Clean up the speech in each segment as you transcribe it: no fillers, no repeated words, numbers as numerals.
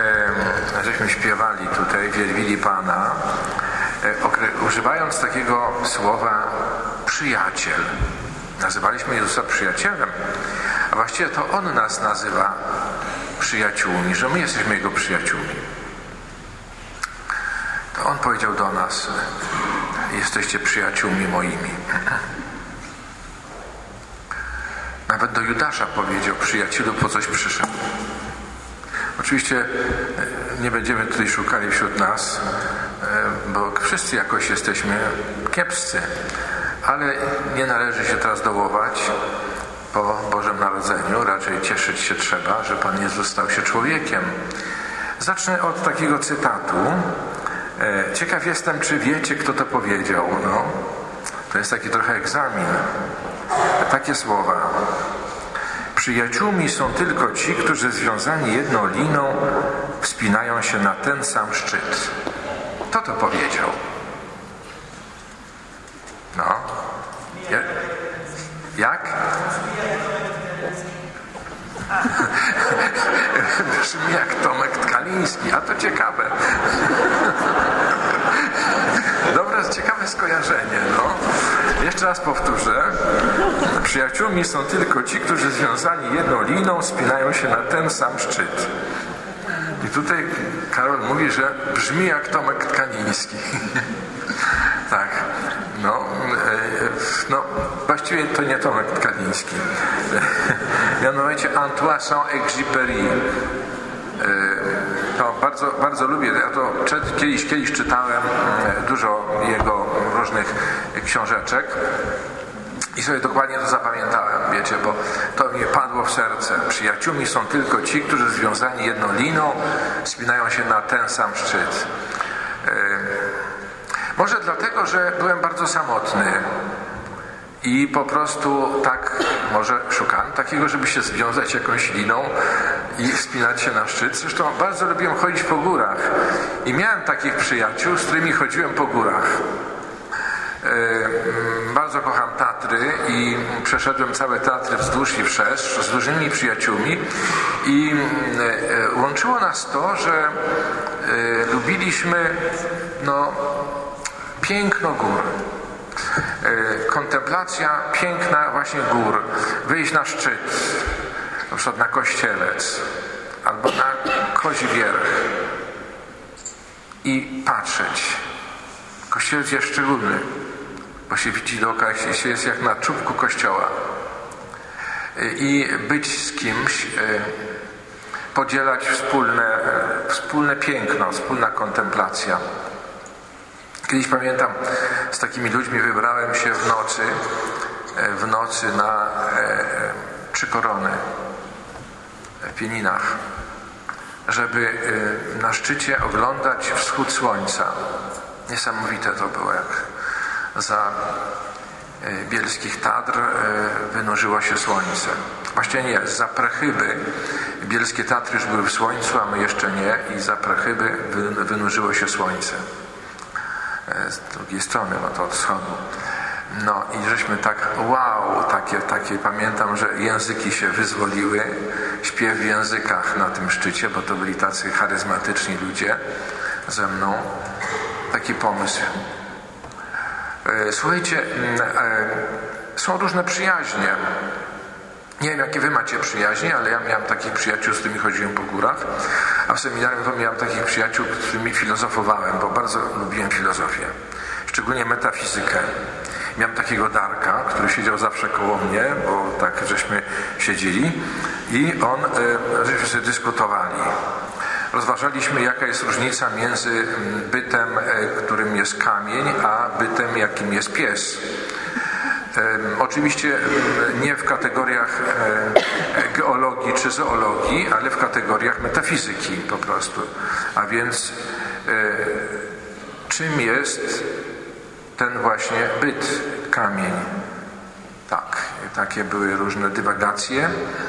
żeśmy śpiewali tutaj, wielbili Pana, używając takiego słowa przyjaciel. Nazywaliśmy Jezusa przyjacielem, a właściwie to On nas nazywa przyjaciółmi, że my jesteśmy Jego przyjaciółmi. To On powiedział do nas: jesteście przyjaciółmi moimi. Nawet do Judasza powiedział: przyjacielu, po coś przyszedł. Oczywiście nie będziemy tutaj szukali wśród nas, bo wszyscy jakoś jesteśmy kiepscy, ale nie należy się teraz dołować po Bożym Narodzeniu. Raczej cieszyć się trzeba, że Pan Jezus stał się człowiekiem. Zacznę od takiego cytatu. Ciekaw jestem, czy wiecie, kto to powiedział. No, to jest taki trochę egzamin. Takie słowa: przyjaciółmi są tylko ci, którzy związani jedną liną wspinają się na ten sam szczyt. Kto to powiedział? No. Jak? Brzmi jak Tomek Tkaliński, a to ciekawe. Dobre, ciekawe skojarzenie, no. Jeszcze raz powtórzę. Przyjaciółmi są tylko ci, którzy związani jedną liną spinają się na ten sam szczyt. I tutaj Karol mówi, że brzmi jak Tomek Tkaliński. Tak. No, właściwie to nie Tomek Tkaliński. Mianowicie Antoine Saint-Exupéry. To bardzo, bardzo lubię. Ja to kiedyś czytałem dużo jego różnych książeczek i sobie dokładnie to zapamiętałem, wiecie, bo to mi padło w serce. Przyjaciółmi są tylko ci, którzy związani jedną liną spinają się na ten sam szczyt. Może dlatego, że byłem bardzo samotny i po prostu tak może szukałem takiego, żeby się związać jakąś liną i wspinać się na szczyt. Zresztą bardzo lubiłem chodzić po górach i miałem takich przyjaciół, z którymi chodziłem po górach. Bardzo kocham Tatry i przeszedłem całe Tatry wzdłuż i wszerz z dużymi przyjaciółmi i łączyło nas to, że lubiliśmy piękno gór. Kontemplacja piękna właśnie gór. Wyjść na szczyt, na przykład na Kościelec albo na Kozi Wierch i patrzeć. Kościelec jest szczególny, bo się widzi dookoła, się jest jak na czubku kościoła. I być z kimś, podzielać wspólne piękno, wspólna kontemplacja. Kiedyś pamiętam, z takimi ludźmi wybrałem się w nocy na Trzy Korony w Pieninach, żeby na szczycie oglądać wschód słońca. Niesamowite to było, jak za bielskich Tatr wynurzyło się słońce. Właściwie nie, za Prechyby. Bielskie Tatry już były w słońcu, a my jeszcze nie, i za Prechyby wynurzyło się słońce. Z drugiej strony, to od wschodu. No i żeśmy tak, wow, takie, pamiętam, że języki się wyzwoliły, śpiew w językach na tym szczycie, bo to byli tacy charyzmatyczni ludzie ze mną. Taki pomysł. Słuchajcie, są różne przyjaźnie. Nie wiem, jakie wy macie przyjaźnie, ale ja miałem takich przyjaciół, z którymi chodziłem po górach, a w seminarium to miałem takich przyjaciół, z którymi filozofowałem, bo bardzo lubiłem filozofię, szczególnie metafizykę. Miałem takiego Darka, który siedział zawsze koło mnie, bo tak żeśmy siedzieli i żeśmy sobie dyskutowali. Rozważaliśmy, jaka jest różnica między bytem, którym jest kamień, a bytem, jakim jest pies. Oczywiście nie w kategoriach geologii czy zoologii, ale w kategoriach metafizyki po prostu. A więc czym jest ten właśnie byt, kamień? Tak, takie były różne dywagacje.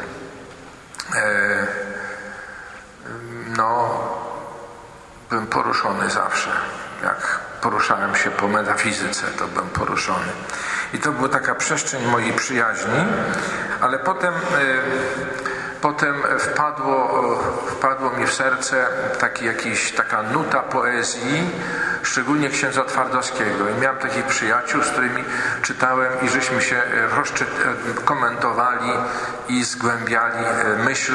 Byłem poruszony zawsze. Jak poruszałem się po metafizyce, to byłem poruszony. I to była taka przestrzeń mojej przyjaźni, ale potem Potem wpadło mi w serce taka nuta poezji, szczególnie księdza Twardowskiego. I miałem takich przyjaciół, z którymi czytałem i żeśmy się komentowali i zgłębiali myśl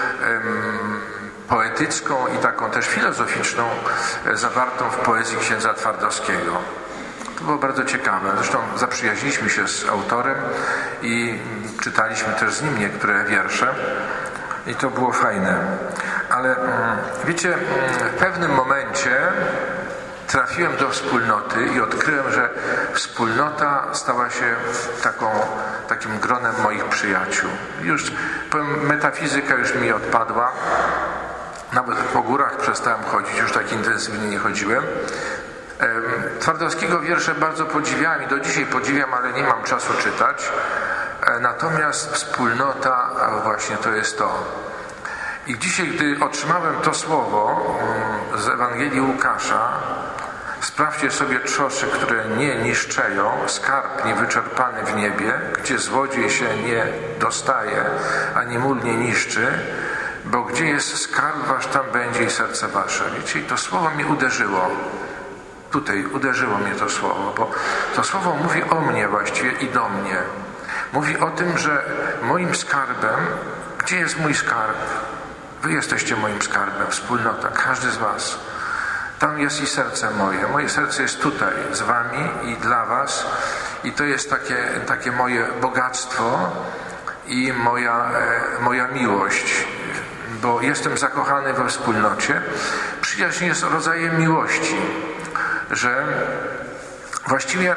poetycką i taką też filozoficzną zawartą w poezji księdza Twardowskiego. To było bardzo ciekawe. Zresztą zaprzyjaźniliśmy się z autorem i czytaliśmy też z nim niektóre wiersze i to było fajne. Ale wiecie, w pewnym momencie trafiłem do wspólnoty i odkryłem, że wspólnota stała się takim gronem moich przyjaciół. Już metafizyka już mi odpadła. Nawet po górach przestałem chodzić, już tak intensywnie nie chodziłem. Twardowskiego wiersze bardzo podziwiałem i do dzisiaj podziwiam, ale nie mam czasu czytać. Natomiast wspólnota właśnie to jest to. I dzisiaj, gdy otrzymałem to słowo z Ewangelii Łukasza, sprawdźcie sobie trzosy, które nie niszczeją, skarb niewyczerpany w niebie, gdzie złodziej się nie dostaje, ani mól nie niszczy, bo gdzie jest skarb wasz, tam będzie i serce wasze. Wiecie, i to słowo mnie uderzyło. Tutaj uderzyło mnie to słowo, bo to słowo mówi o mnie właściwie i do mnie. Mówi o tym, że moim skarbem, gdzie jest mój skarb? Wy jesteście moim skarbem, wspólnota, każdy z was. Tam jest i serce moje. Moje serce jest tutaj, z wami i dla was. I to jest takie moje bogactwo i moja miłość, bo jestem zakochany we wspólnocie. Przyjaźń jest rodzajem miłości, że właściwie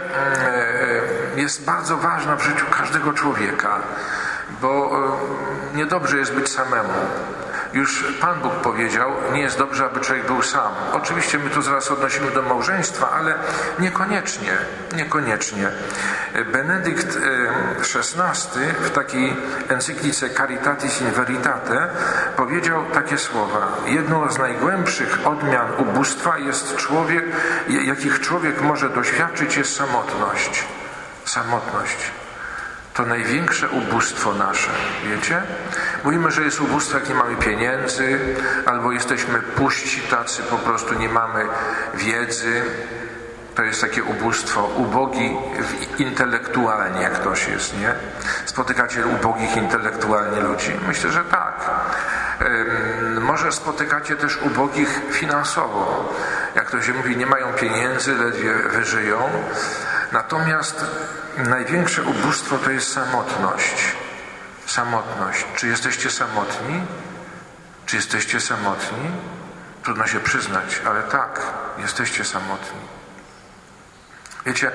jest bardzo ważna w życiu każdego człowieka, bo niedobrze jest być samemu. Już Pan Bóg powiedział, nie jest dobrze, aby człowiek był sam. Oczywiście my to zaraz odnosimy do małżeństwa, ale niekoniecznie. Benedykt XVI w takiej encyklice Caritatis in Veritate powiedział takie słowa: jedną z najgłębszych odmian ubóstwa jest jakich człowiek może doświadczyć, jest samotność. Samotność. To największe ubóstwo nasze, wiecie? Mówimy, że jest ubóstwo, jak nie mamy pieniędzy, albo jesteśmy puści tacy, po prostu nie mamy wiedzy. To jest takie ubóstwo. Ubogi intelektualnie ktoś jest, nie? Spotykacie ubogich intelektualnie ludzi? Myślę, że tak. Może spotykacie też ubogich finansowo. Jak to się mówi, nie mają pieniędzy, ledwie wyżyją. Natomiast największe ubóstwo to jest samotność. Samotność. Czy jesteście samotni? Czy jesteście samotni? Trudno się przyznać, ale tak, jesteście samotni. Wiecie,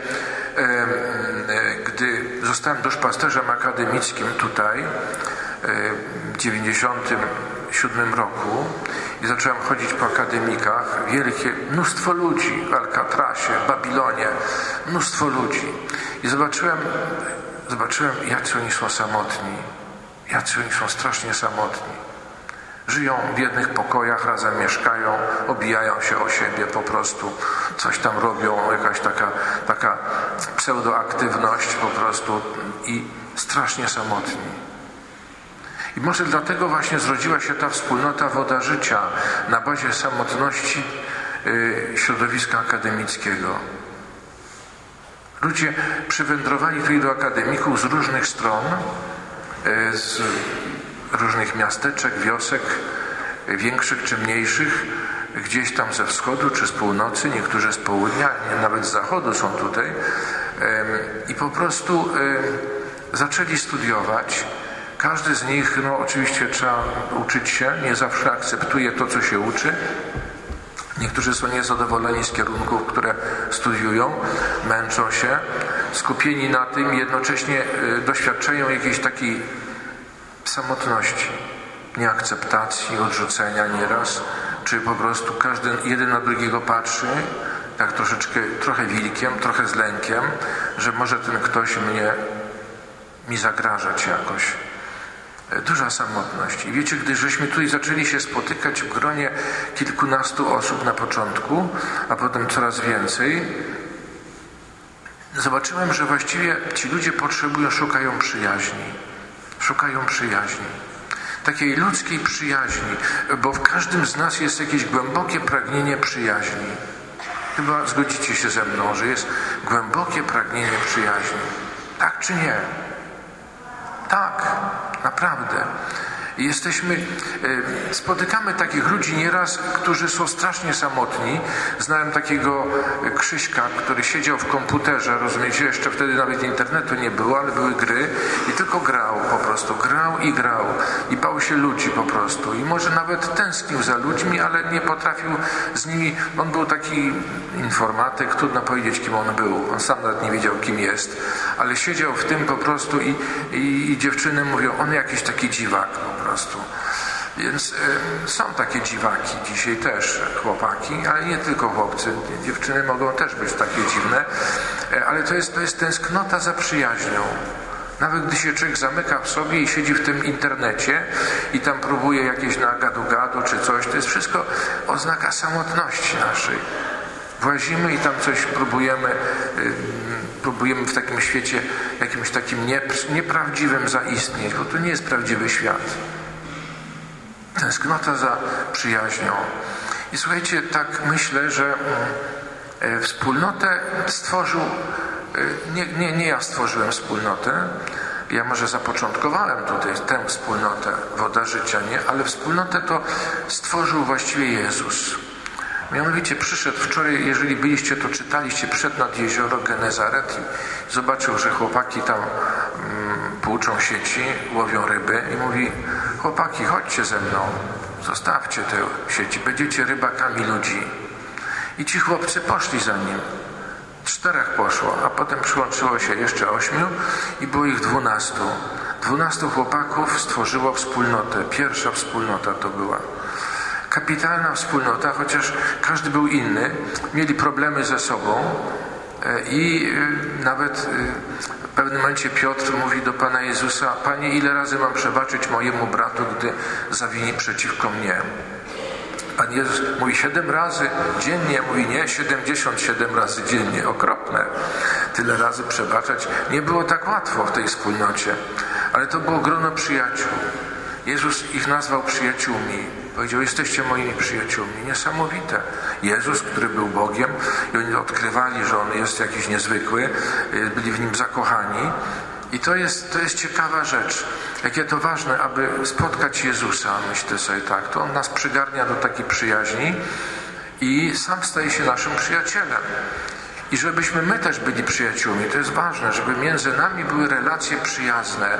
gdy zostałem duszpasterzem akademickim tutaj w 1997 roku i zacząłem chodzić po akademikach, mnóstwo ludzi w Alcatrasie, w Babilonie, mnóstwo ludzi. I zobaczyłem, jacy oni są samotni, jacy oni są strasznie samotni. Żyją w jednych pokojach, razem mieszkają, obijają się o siebie po prostu, coś tam robią, jakaś taka pseudoaktywność po prostu i strasznie samotni. I może dlatego właśnie zrodziła się ta wspólnota Woda Życia na bazie samotności środowiska akademickiego. Ludzie przywędrowali tutaj do akademików z różnych stron, z różnych miasteczek, wiosek, większych czy mniejszych, gdzieś tam ze wschodu czy z północy, niektórzy z południa, nawet z zachodu są tutaj i po prostu zaczęli studiować. Każdy z nich, oczywiście trzeba uczyć się, nie zawsze akceptuje to, co się uczy. Niektórzy są niezadowoleni z kierunków, które studiują, męczą się, skupieni na tym, jednocześnie doświadczają jakiejś takiej samotności, nieakceptacji, odrzucenia nieraz, czy po prostu jeden na drugiego patrzy, tak trochę wilkiem, trochę z lękiem, że może ten ktoś mi zagrażać jakoś. Duża samotność. I wiecie, gdy żeśmy tutaj zaczęli się spotykać w gronie kilkunastu osób na początku, a potem coraz więcej, zobaczyłem, że właściwie ci ludzie szukają przyjaźni. Szukają przyjaźni. takiej ludzkiej przyjaźni, bo w każdym z nas jest jakieś głębokie pragnienie przyjaźni. Chyba zgodzicie się ze mną, że jest głębokie pragnienie przyjaźni. Tak czy nie? Tak, naprawdę. Spotykamy takich ludzi nieraz, którzy są strasznie samotni. Znałem takiego Krzyśka, który siedział w komputerze, rozumiecie, jeszcze wtedy nawet internetu nie było, ale były gry i tylko grał po prostu, grał i bał się ludzi po prostu i może nawet tęsknił za ludźmi, ale nie potrafił z nimi, on był taki informatyk, trudno powiedzieć, kim on był, on sam nawet nie wiedział, kim jest, ale siedział w tym po prostu i dziewczyny mówią, on jakiś taki dziwak po prostu. Więc są takie dziwaki dzisiaj też, chłopaki, ale nie tylko chłopcy, dziewczyny mogą też być takie dziwne, ale to jest tęsknota za przyjaźnią. Nawet gdy się człowiek zamyka w sobie i siedzi w tym internecie i tam próbuje jakieś na gadu-gadu czy coś, to jest wszystko oznaka samotności naszej. Włazimy i tam coś próbujemy w takim świecie jakimś takim nieprawdziwym zaistnieć, bo to nie jest prawdziwy świat. Tęsknota za przyjaźnią. I słuchajcie, tak myślę, że wspólnotę stworzył, nie ja stworzyłem wspólnotę, ja może zapoczątkowałem tutaj tę wspólnotę, Woda Życia, nie, ale wspólnotę to stworzył właściwie Jezus. Mianowicie przyszedł wczoraj, jeżeli byliście, to czytaliście, przyszedł nad jezioro Genezaret i zobaczył, że chłopaki tam płuczą sieci, łowią ryby i mówi, chłopaki, chodźcie ze mną, zostawcie te sieci, będziecie rybakami ludzi. I ci chłopcy poszli za nim. 4 poszło, a potem przyłączyło się jeszcze 8 i było ich 12. 12 chłopaków stworzyło wspólnotę. Pierwsza wspólnota to była. Kapitalna wspólnota, chociaż każdy był inny, mieli problemy ze sobą i nawet w pewnym momencie Piotr mówi do Pana Jezusa, Panie, ile razy mam przebaczyć mojemu bratu, gdy zawini przeciwko mnie? Pan Jezus mówi 7 razy dziennie, mówi nie, 77 razy dziennie, okropne. Tyle razy przebaczać. Nie było tak łatwo w tej wspólnocie, ale to było grono przyjaciół. Jezus ich nazwał przyjaciółmi. Powiedział, jesteście moimi przyjaciółmi. Niesamowite. Jezus, który był Bogiem i oni odkrywali, że On jest jakiś niezwykły, byli w Nim zakochani. I to jest ciekawa rzecz. Jakie to ważne, aby spotkać Jezusa, myślę sobie tak. To On nas przygarnia do takiej przyjaźni i sam staje się naszym przyjacielem. I żebyśmy my też byli przyjaciółmi. To jest ważne, żeby między nami były relacje przyjazne.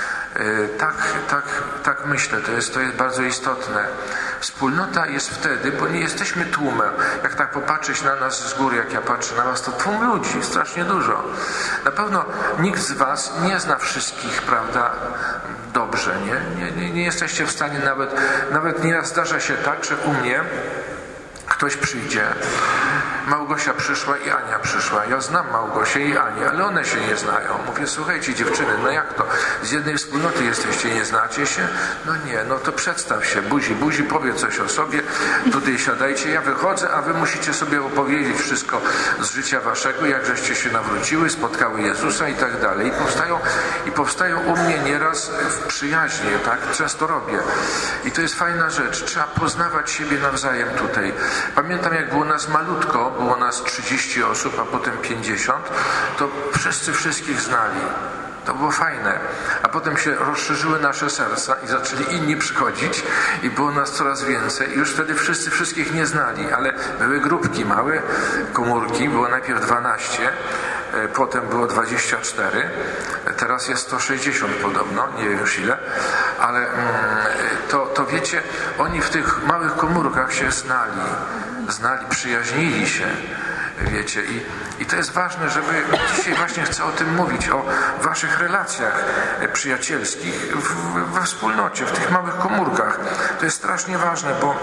Tak myślę, to jest bardzo istotne. Wspólnota jest wtedy, bo nie jesteśmy tłumem. Jak tak popatrzeć na nas z góry, jak ja patrzę na was, to tłum ludzi, strasznie dużo. Na pewno nikt z was nie zna wszystkich, prawda, dobrze, nie jesteście w stanie nawet nieraz zdarza się tak, że u mnie ktoś przyjdzie. Małgosia przyszła i Ania przyszła. Ja znam Małgosię i Anię, ale one się nie znają. Mówię, słuchajcie dziewczyny, no jak to? Z jednej wspólnoty jesteście, nie znacie się? No nie, no to przedstaw się, buzi, powiedz coś o sobie, tutaj siadajcie, ja wychodzę, a wy musicie sobie opowiedzieć wszystko z życia waszego, jak żeście się nawróciły, spotkały Jezusa i tak dalej. I powstają u mnie nieraz w przyjaźnie, tak? Często robię. I to jest fajna rzecz. Trzeba poznawać siebie nawzajem tutaj. Pamiętam, jak było nas malutko, było nas 30 osób, a potem 50, to wszyscy wszystkich znali. To było fajne. A potem się rozszerzyły nasze serca i zaczęli inni przychodzić i było nas coraz więcej. I już wtedy wszyscy wszystkich nie znali, ale były grupki, małe komórki. Było najpierw 12, potem było 24, teraz jest 160 podobno, nie wiem już ile, ale to wiecie, oni w tych małych komórkach się znali, przyjaźnili się, wiecie, i to jest ważne, żeby dzisiaj właśnie chcę o tym mówić, o waszych relacjach przyjacielskich we wspólnocie, w tych małych komórkach. To jest strasznie ważne, bo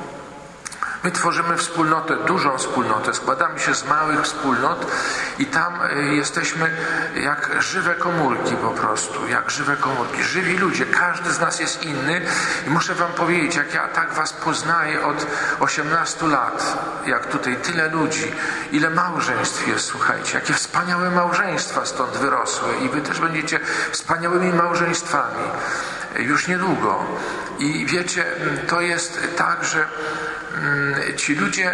my tworzymy wspólnotę, dużą wspólnotę, składamy się z małych wspólnot i tam jesteśmy jak żywe komórki po prostu, jak żywe komórki, żywi ludzie, każdy z nas jest inny i muszę wam powiedzieć, jak ja tak was poznaję od 18 lat, jak tutaj tyle ludzi, ile małżeństw jest, słuchajcie, jakie wspaniałe małżeństwa stąd wyrosły i wy też będziecie wspaniałymi małżeństwami. już niedługo. I wiecie, to jest tak, że ci ludzie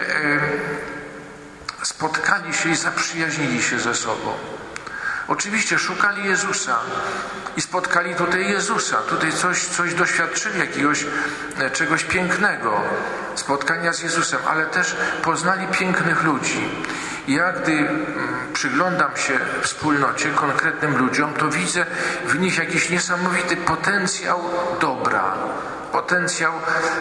spotkali się i zaprzyjaźnili się ze sobą. Oczywiście szukali Jezusa i spotkali tutaj Jezusa. Tutaj coś doświadczyli, czegoś pięknego, spotkania z Jezusem, ale też poznali pięknych ludzi. I ja, gdy przyglądam się wspólnocie, konkretnym ludziom, to widzę w nich jakiś niesamowity potencjał dobra. Potencjał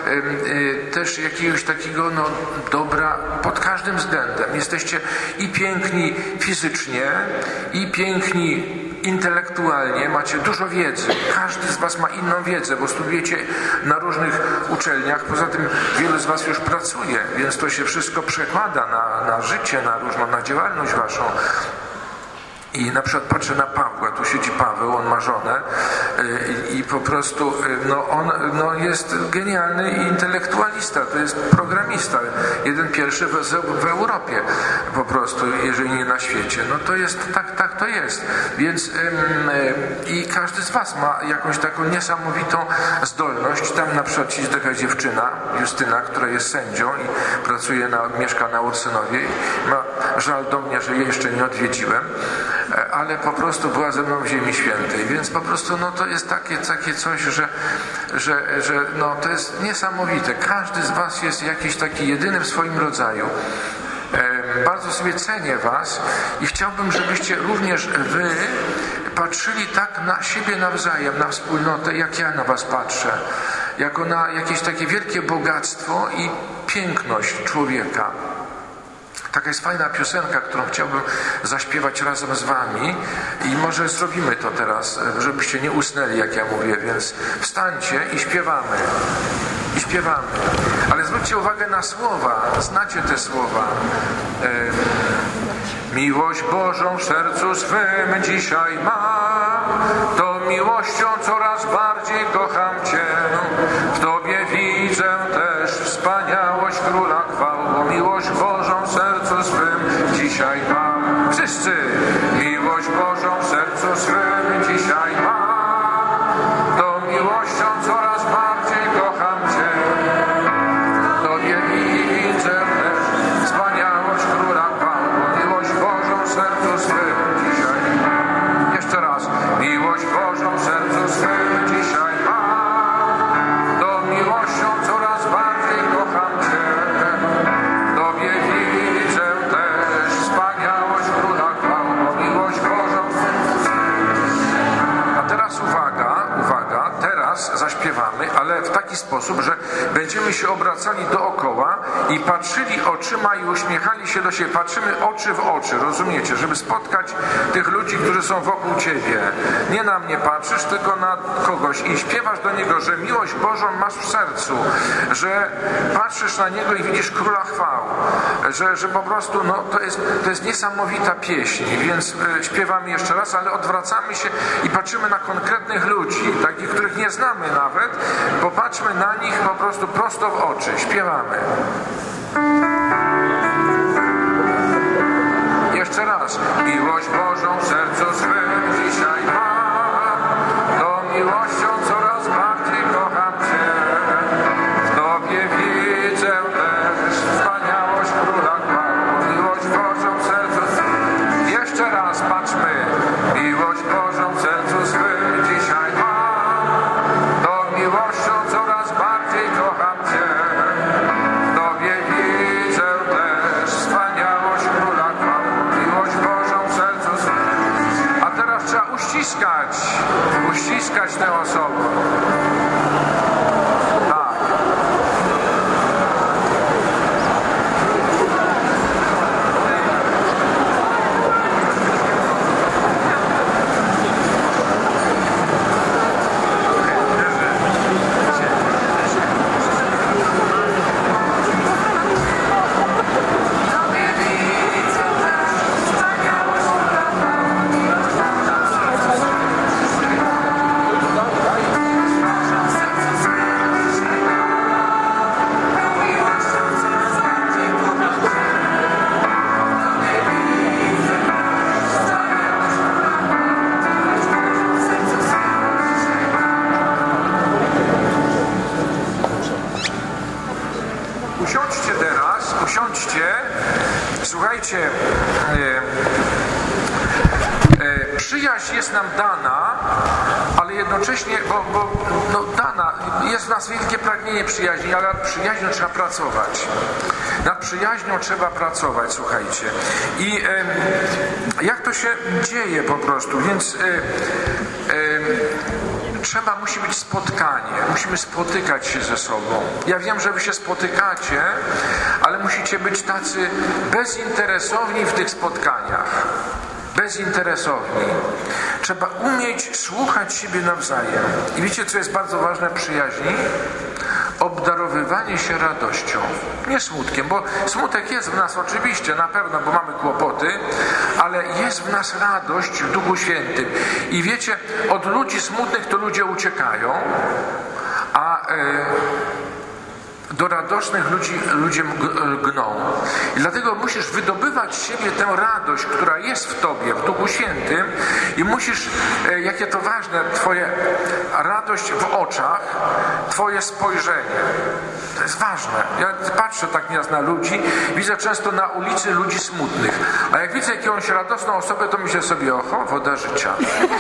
też jakiegoś takiego dobra pod każdym względem. Jesteście i piękni fizycznie, i piękni intelektualnie, macie dużo wiedzy. Każdy z was ma inną wiedzę, bo studujecie na różnych uczelniach. Poza tym wielu z was już pracuje, więc to się wszystko przekłada na życie, na działalność waszą. I na przykład patrzę na Pawła, tu siedzi Paweł, on ma żonę i po prostu on jest genialny intelektualista, to jest programista, pierwszy w Europie po prostu, jeżeli nie na świecie. No to jest, tak to jest. Więc i każdy z was ma jakąś taką niesamowitą zdolność. Tam na przykład jest taka dziewczyna, Justyna, która jest sędzią i mieszka na Ursynowie. Ma żal do mnie, że jej jeszcze nie odwiedziłem, ale po prostu była ze mną w Ziemi Świętej, więc po prostu to jest takie coś, że to jest niesamowite. Każdy z was jest jakiś taki jedyny w swoim rodzaju. Bardzo sobie cenię was i chciałbym, żebyście również wy patrzyli tak na siebie nawzajem, na wspólnotę, jak ja na was patrzę, jako na jakieś takie wielkie bogactwo i piękność człowieka. Taka jest fajna piosenka, którą chciałbym zaśpiewać razem z wami i może zrobimy to teraz, żebyście nie usnęli, jak ja mówię, więc wstańcie i śpiewamy. I śpiewamy. Ale zwróćcie uwagę na słowa. Znacie te słowa. Miłość Bożą w sercu swym dzisiaj mam. To miłością coraz bardziej kocham Cię. W Tobie widzę też wspaniałość Króla chwał. Bo miłość Bożą w sercu swym dzisiaj mam. Wszyscy! Miłość Bożą w sercu swym dzisiaj mam. To miłością coraz bardziej kocham Cię. W Tobie widzę też wspaniałość Króla chwał. Bo miłość Bożą w sercu swym dzisiaj mam. Jeszcze raz. Miłość Bożą w sercu swym dzisiaj mam. To miłością coraz bardziej kocham Cię. W Tobie widzę też wspaniałość Króla chwał. Bo miłość Bożą w sercu swym. A teraz uwaga, teraz zaśpiewamy, ale w taki sposób, że będziemy się obracali dookoła i patrzyli oczyma i uśmiechali się do siebie. Patrzymy oczy w oczy, rozumiecie? Żeby spotkać tych ludzi, którzy są wokół ciebie. Nie na mnie patrzysz, tylko na kogoś i śpiewasz do niego, że miłość Bożą masz w sercu, że patrzysz na niego i widzisz Króla chwał, że po prostu to jest niesamowita pieśń, więc śpiewamy jeszcze raz, ale odwracamy się i patrzymy na konkretnych ludzi, takich, których nie znamy nawet, popatrzmy na nich po prostu prosto w oczy. Śpiewamy. Jeszcze raz. Miłość Bożą w sercu swym dzisiaj mam. To miłością coraz bardziej kocham Cię. W Tobie widzę też wspaniałość Króla chwał. Miłość Bożą w sercu swym. Jeszcze raz patrzmy. Miłość Bożą w sercu swym dzisiaj mam. To miłością coraz bardziej kocham Cię. W Tobie widzę też wspaniałość Króla chwał. Miłość Bożą w sercu swym. A usiądźcie teraz, usiądźcie. Słuchajcie, przyjaźń jest nam dana, ale jednocześnie, dana, jest w nas wielkie pragnienie przyjaźni, ale nad przyjaźnią trzeba pracować. Nad przyjaźnią trzeba pracować, słuchajcie. I jak to się dzieje po prostu, więc musi być spotkanie, musimy spotykać się ze sobą. Ja wiem, że wy się spotykacie, ale musicie być tacy bezinteresowni w tych spotkaniach. Bezinteresowni. Trzeba umieć słuchać siebie nawzajem. I wiecie, co jest bardzo ważne w przyjaźni? Obdarowywanie się radością. Nie smutkiem, bo smutek jest w nas oczywiście, na pewno, bo mamy kłopoty, ale jest w nas radość w Duchu Świętym. I wiecie, od ludzi smutnych to ludzie uciekają, a do radosnych ludzi ludzie gną. I dlatego musisz wydobywać z siebie tę radość, która jest w tobie, w Duchu Świętym, i musisz, jakie to ważne, twoja radość w oczach, twoje spojrzenie. To jest ważne. Ja patrzę tak nieraz na ludzi, widzę często na ulicy ludzi smutnych, a jak widzę jakąś radosną osobę, to myślę sobie, oho, woda życia.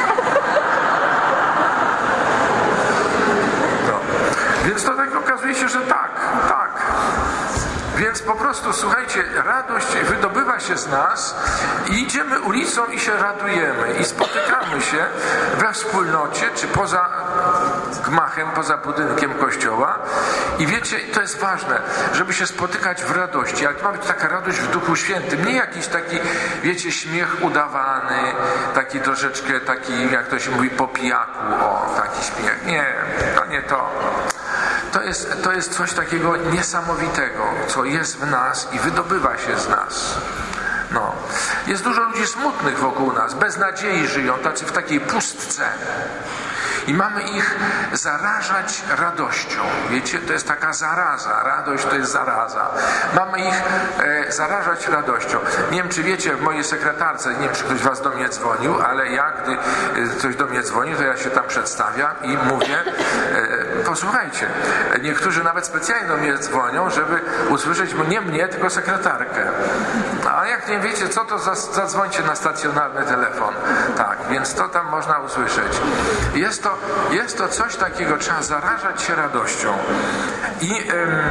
Więc to tak okazuje się, że tak. Więc po prostu, słuchajcie, radość wydobywa się z nas i idziemy ulicą i się radujemy i spotykamy się we wspólnocie, czy poza gmachem, poza budynkiem kościoła. I wiecie, to jest ważne, żeby się spotykać w radości, ale to ma być taka radość w Duchu Świętym, nie jakiś taki, wiecie, śmiech udawany, taki troszeczkę taki, jak to się mówi, po pijaku, taki śmiech. Nie, to nie to. To jest coś takiego niesamowitego, co jest w nas i wydobywa się z nas. No. Jest dużo ludzi smutnych wokół nas, bez nadziei żyją, tacy w takiej pustce. I mamy ich zarażać radością. Wiecie, to jest taka zaraza. Radość to jest zaraza. Mamy ich zarażać radością. Nie wiem, czy wiecie, w mojej sekretarce, nie wiem, czy ktoś was do mnie dzwonił, ale ja, gdy ktoś do mnie dzwoni, to ja się tam przedstawiam i mówię, posłuchajcie, niektórzy nawet specjalnie do mnie dzwonią, żeby usłyszeć nie mnie, tylko sekretarkę. A jak nie wiecie, co to zadzwońcie na stacjonarny telefon. Tak, więc to tam można usłyszeć. Jest to coś takiego, trzeba zarażać się radością. I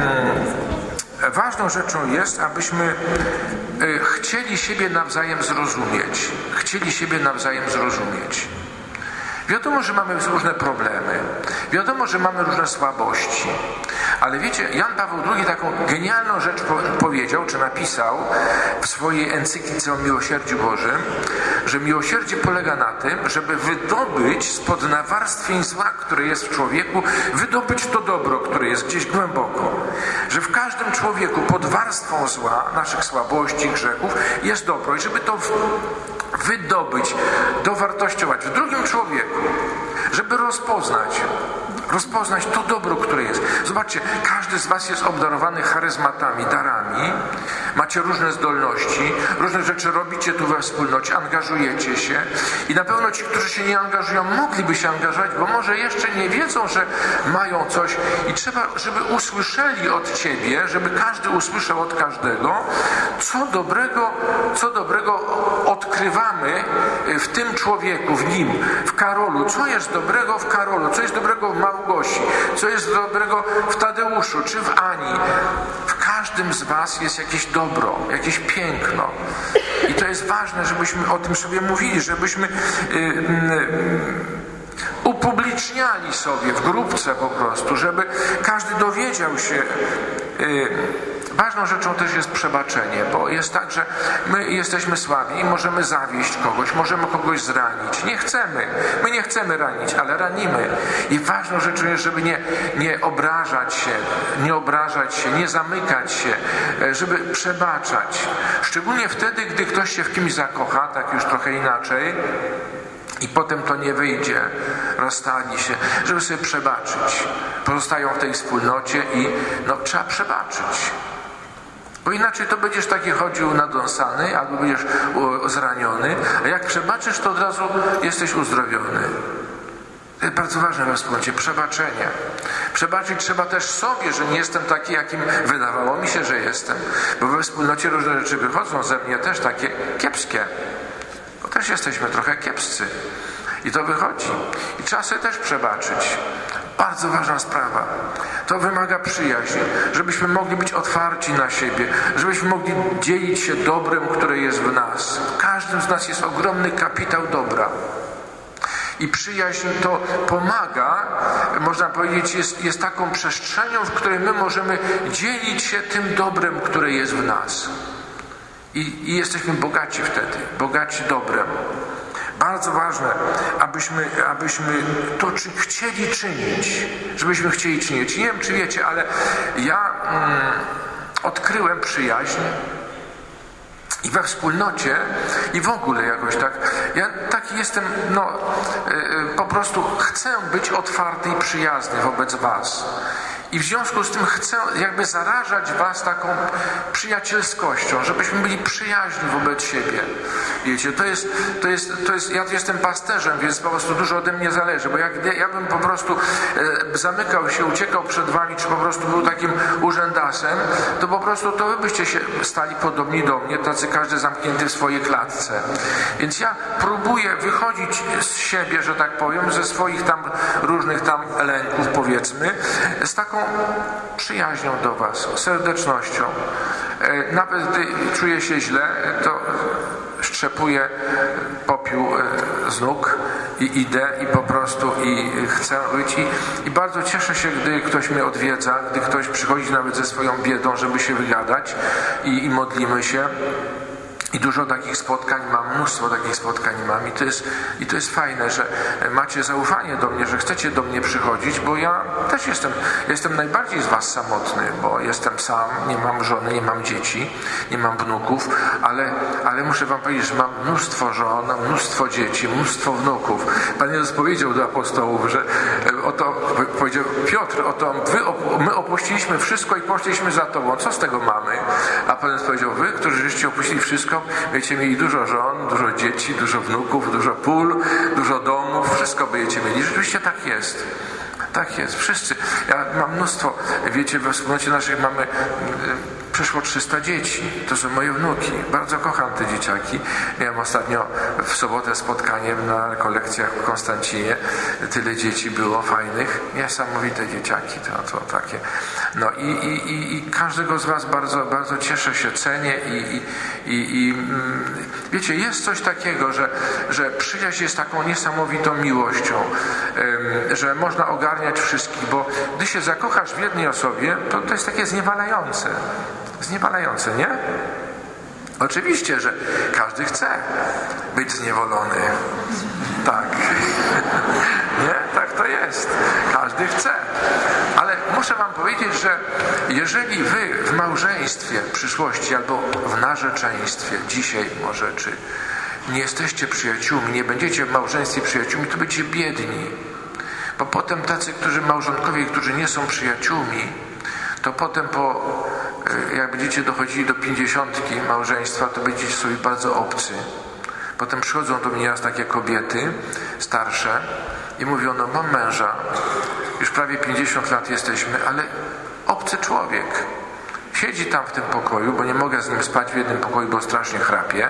ważną rzeczą jest, abyśmy chcieli siebie nawzajem zrozumieć. Wiadomo, że mamy różne problemy. Wiadomo, że mamy różne słabości. Ale wiecie, Jan Paweł II taką genialną rzecz powiedział, czy napisał w swojej encyklice o miłosierdziu Bożym, że miłosierdzie polega na tym, żeby wydobyć spod nawarstwień zła, które jest w człowieku, wydobyć to dobro, które jest gdzieś głęboko. Że w każdym człowieku pod warstwą zła, naszych słabości, grzechów, jest dobro. I żeby to wydobyć, dowartościować w drugim człowieku, żeby rozpoznać to dobro, które jest. Zobaczcie, każdy z was jest obdarowany charyzmatami, darami, macie różne zdolności, różne rzeczy robicie tu we wspólnocie, angażujecie się i na pewno ci, którzy się nie angażują, mogliby się angażować, bo może jeszcze nie wiedzą, że mają coś i trzeba, żeby usłyszeli od ciebie, żeby każdy usłyszał od każdego, co dobrego odkrywamy w tym człowieku, w nim, w Karolu. Co jest dobrego w Karolu, co jest dobrego w Małgosi, co jest dobrego w Tadeuszu, czy w Ani. W każdym z was jest jakieś dobro, jakieś piękno. I to jest ważne, żebyśmy o tym sobie mówili, żebyśmy upubliczniali sobie w grupce po prostu, żeby każdy dowiedział się. Ważną rzeczą też jest przebaczenie, bo jest tak, że my jesteśmy słabi i możemy zawieść kogoś, możemy kogoś zranić. My nie chcemy ranić, ale ranimy. I ważną rzeczą jest, żeby nie obrażać się, nie zamykać się, żeby przebaczać. Szczególnie wtedy, gdy ktoś się w kimś zakocha, tak już trochę inaczej, i potem to nie wyjdzie, rozstali się, żeby sobie przebaczyć. Pozostają w tej wspólnocie i trzeba przebaczyć. Bo inaczej to będziesz taki chodził nadąsany, albo będziesz zraniony, a jak przebaczysz, to od razu jesteś uzdrowiony. To jest bardzo ważne we wspólnocie. Przebaczenie. Przebaczyć trzeba też sobie, że nie jestem taki, jakim wydawało mi się, że jestem. Bo we wspólnocie różne rzeczy wychodzą ze mnie też takie kiepskie. Bo też jesteśmy trochę kiepscy. I to wychodzi. I trzeba sobie też przebaczyć. Bardzo ważna sprawa. To wymaga przyjaźni, żebyśmy mogli być otwarci na siebie, żebyśmy mogli dzielić się dobrem, które jest w nas. W każdym z nas jest ogromny kapitał dobra. I przyjaźń to pomaga, można powiedzieć, jest taką przestrzenią, w której my możemy dzielić się tym dobrem, które jest w nas. I jesteśmy bogaci wtedy, bogaci dobrem. Bardzo ważne, abyśmy to chcieli czynić. Żebyśmy chcieli czynić. Nie wiem, czy wiecie, ale ja odkryłem przyjaźń i we wspólnocie i w ogóle jakoś tak. Ja taki jestem, po prostu chcę być otwarty i przyjazny wobec was. I w związku z tym chcę jakby zarażać was taką przyjacielskością, żebyśmy byli przyjaźni wobec siebie. Wiecie, ja jestem pasterzem, więc po prostu dużo ode mnie zależy, bo jak ja bym po prostu zamykał się, uciekał przed wami, czy po prostu był takim urzędasem, to po prostu to wy byście się stali podobni do mnie, tacy każdy zamknięty w swojej klatce. Więc ja próbuję wychodzić z siebie, że tak powiem, ze swoich tam różnych tam lęków, powiedzmy, z taką przyjaźnią do was, serdecznością. Nawet gdy czuję się źle, to strzepuję popiół z nóg i idę i po prostu chcę być i bardzo cieszę się, gdy ktoś mnie odwiedza, gdy ktoś przychodzi nawet ze swoją biedą, żeby się wygadać i modlimy się. I dużo takich spotkań mam, mnóstwo takich spotkań mam i to jest fajne, że macie zaufanie do mnie, że chcecie do mnie przychodzić, bo ja też jestem najbardziej z was samotny, bo jestem sam, nie mam żony, nie mam dzieci, nie mam wnuków, ale muszę wam powiedzieć, że mam mnóstwo żon, mnóstwo dzieci, mnóstwo wnuków. Pan Jezus powiedział do apostołów, że powiedział Piotr, my opuściliśmy wszystko i poszliśmy za tobą. Co z tego mamy? A Pan Jezus powiedział, wy, którzy żeście opuścili wszystko, będziecie mieli dużo żon, dużo dzieci, dużo wnuków, dużo pól, dużo domów, wszystko będziecie mieli. Rzeczywiście tak jest. Tak jest, wszyscy. Ja mam mnóstwo, wiecie, we wspólnocie naszej mamy przeszło 300 dzieci. To są moje wnuki. Bardzo kocham te dzieciaki. Miałem ostatnio w sobotę spotkanie na rekolekcjach w Konstancinie. Tyle dzieci było fajnych. Niesamowite dzieciaki. To takie. No i każdego z was bardzo, bardzo cieszę się, cenię i wiecie, jest coś takiego, że przyjaźń jest taką niesamowitą miłością, że można ogarniać wszystkich, bo gdy się zakochasz w jednej osobie, to jest takie zniewalające. Zniewalające, nie? Oczywiście, że każdy chce być zniewolony. Tak. Nie? Tak to jest. Każdy chce. Ale muszę wam powiedzieć, że jeżeli wy w małżeństwie w przyszłości albo w narzeczeństwie dzisiaj może, czy nie jesteście przyjaciółmi, nie będziecie w małżeństwie przyjaciółmi, to będziecie biedni. Bo potem tacy, małżonkowie, którzy nie są przyjaciółmi, to potem jak będziecie dochodzili do 50 małżeństwa, to będziecie sobie bardzo obcy. Potem przychodzą do mnie raz takie kobiety starsze i mówią, mam męża, już prawie 50 lat jesteśmy, ale obcy człowiek. Siedzi tam w tym pokoju, bo nie mogę z nim spać w jednym pokoju, bo strasznie chrapie.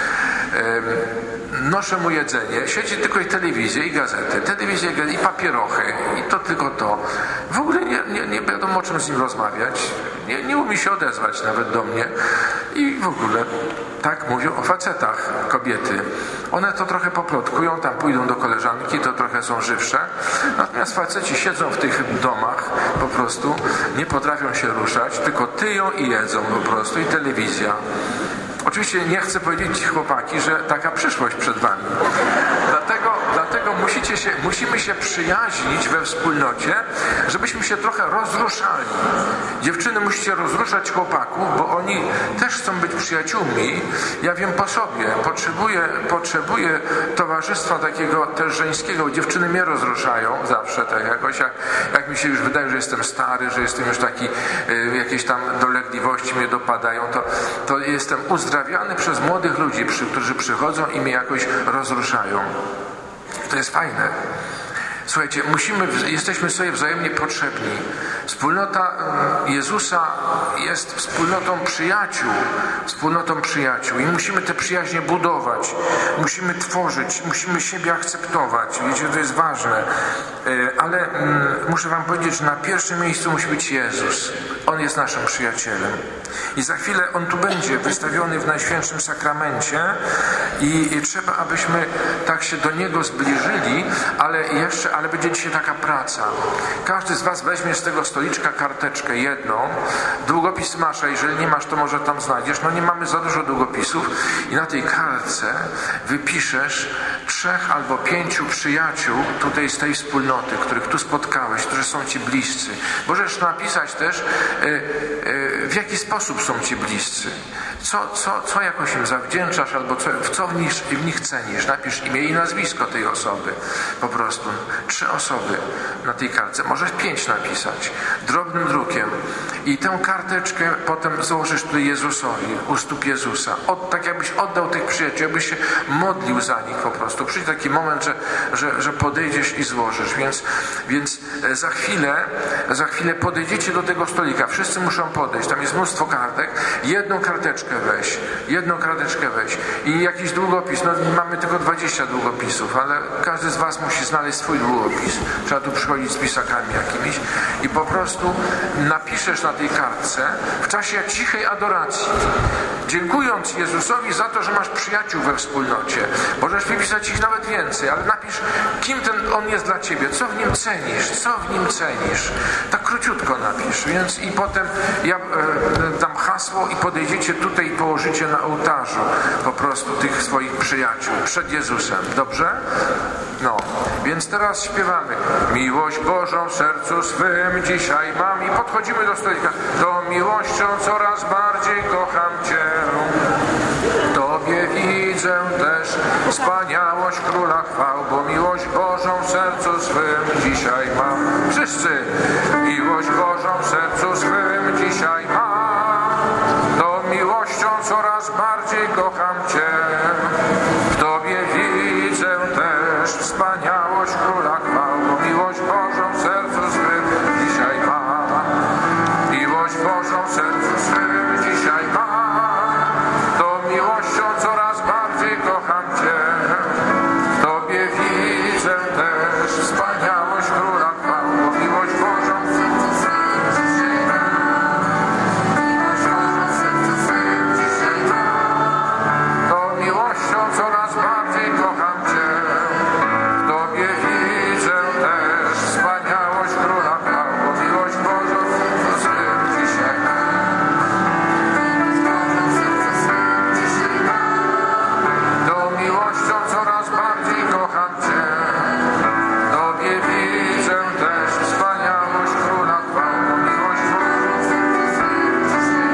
Noszę mu jedzenie, siedzi tylko i telewizję, i gazety, i papierochy, i to tylko to. W ogóle nie wiadomo, o czym z nim rozmawiać. Nie umie się odezwać nawet do mnie. I w ogóle tak mówią o facetach kobiety. One to trochę poplotkują, tam pójdą do koleżanki, to trochę są żywsze. Natomiast faceci siedzą w tych domach, po prostu nie potrafią się ruszać, tylko tyją i jedzą po prostu, i telewizja. Oczywiście nie chcę powiedzieć ci, chłopaki, że taka przyszłość przed wami. Dlatego musimy się przyjaźnić we wspólnocie, żebyśmy się trochę rozruszali. Dziewczyny, musicie rozruszać chłopaków, bo oni też chcą być przyjaciółmi. Ja wiem po sobie, potrzebuję towarzystwa takiego też żeńskiego. Dziewczyny mnie rozruszają zawsze, tak jakoś. Jak mi się już wydaje, że jestem stary, że jestem już taki, jakieś tam dolegliwości mnie dopadają, to jestem uzdrawiany przez młodych ludzi, którzy przychodzą i mnie jakoś rozruszają. To jest fajne. Słuchajcie, jesteśmy sobie wzajemnie potrzebni. Wspólnota Jezusa jest wspólnotą przyjaciół i musimy te przyjaźnie budować, musimy tworzyć, musimy siebie akceptować. Wiecie, to jest ważne. Ale muszę wam powiedzieć, że na pierwszym miejscu musi być Jezus. On jest naszym przyjacielem. I za chwilę On tu będzie wystawiony w Najświętszym Sakramencie i trzeba, abyśmy tak się do Niego zbliżyli, ale będzie dzisiaj taka praca. Każdy z was weźmie z tego stoliczka karteczkę jedną. Długopis masz, a jeżeli nie masz, to może tam znajdziesz. No nie mamy za dużo długopisów i na tej kartce wypiszesz 3 albo 5 przyjaciół tutaj z tej wspólnoty, których tu spotkałeś, którzy są ci bliscy. Możesz napisać też, w jaki sposób są ci bliscy. Co jakoś im zawdzięczasz, albo co w nich cenisz. Napisz imię i nazwisko tej osoby. Po prostu 3 osoby na tej kartce. Możesz 5 napisać. Drobnym drukiem. I tę karteczkę potem złożysz tutaj Jezusowi, u stóp Jezusa. Tak jakbyś oddał tych przyjaciół, jakbyś się modlił za nich po prostu. Przyjdzie taki moment, że podejdziesz i złożysz. Więc za chwilę podejdziecie do tego stolika. Wszyscy muszą podejść. Tam jest mnóstwo kartek. Jedną karteczkę weź. I jakiś długopis. No mamy tylko 20 długopisów, ale każdy z was musi znaleźć swój długopis. Trzeba tu przychodzić z pisakami jakimiś. I po prostu napiszesz na tej kartce w czasie cichej adoracji, dziękując Jezusowi za to, że masz przyjaciół we wspólnocie. Możesz wypisać ich nawet więcej, ale napisz, kim On jest dla ciebie, co w nim cenisz. Tak króciutko napisz. I potem ja dam hasło i podejdziecie tutaj i położycie na ołtarzu po prostu tych swoich przyjaciół przed Jezusem. Dobrze? No, więc teraz śpiewamy. Miłość Bożą w sercu swym dzisiaj mam i podchodzimy do stolika. To miłością coraz bardziej kocham Cię. Tobie widzę też wspaniałość Króla chwał, bo miłość Bożą w sercu swym dzisiaj mam. Wszyscy! Miłość Bożą w sercu swym dzisiaj mam. To miłością coraz bardziej kocham Cię. W Tobie widzę też wspaniałość Króla chwał, bo miłość Bożą w sercu swym dzisiaj mam. Miłość Bożą w sercu swym dzisiaj mam. To miłością coraz bardziej kocham Cię. W Tobie widzę też wspaniałość Króla chwał, bo miłość Bożą w sercu swym dzisiaj mam. Miłość Bożą w sercu swym dzisiaj mam. To miłością coraz bardziej kocham Cię. W Tobie widzę też wspaniałość Króla chwał, bo miłość Bożą w sercu swym dzisiaj mam. To miłością coraz bardziej kocham Cię. W Tobie widzę też wspaniałość Króla chwał, bo miłość Bożą w sercu swym dzisiaj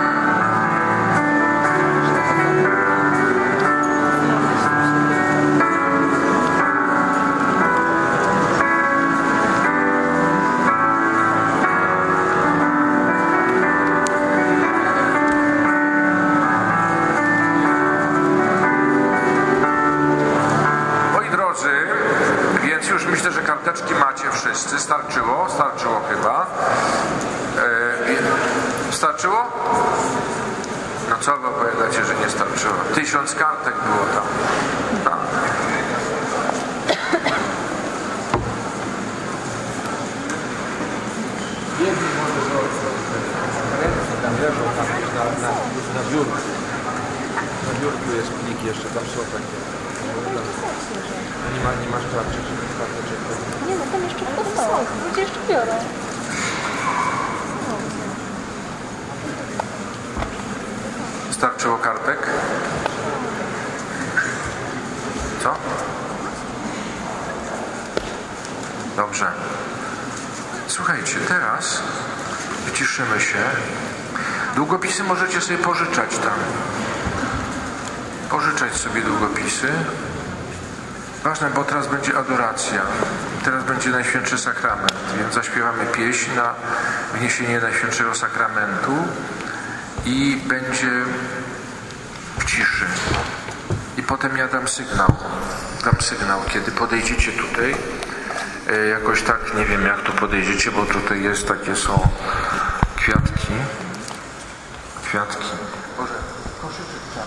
Moi drodzy, więc już myślę, że karteczki macie wszyscy. Starczyło chyba. Starczyło? No co wy opowiadacie, że nie starczyło? 1000 kartek było tam. Tak. Tam leżą na biurku. Na biurku jest plik jeszcze, tam są takie. Nie masz karteczek. Nie, no tam jeszcze są. Ludzie jeszcze biorą. Starczyło kartek? Co? Dobrze. Słuchajcie, teraz wyciszymy się. Długopisy możecie sobie pożyczać tam. Pożyczać sobie długopisy. Ważne, bo teraz będzie adoracja. Teraz będzie Najświętszy Sakrament, więc zaśpiewamy pieśń na wniesienie Najświętszego Sakramentu i będzie w ciszy. I potem ja dam sygnał, kiedy podejdziecie tutaj jakoś tak, nie wiem jak tu podejdziecie, bo tutaj jest, takie są kwiatki.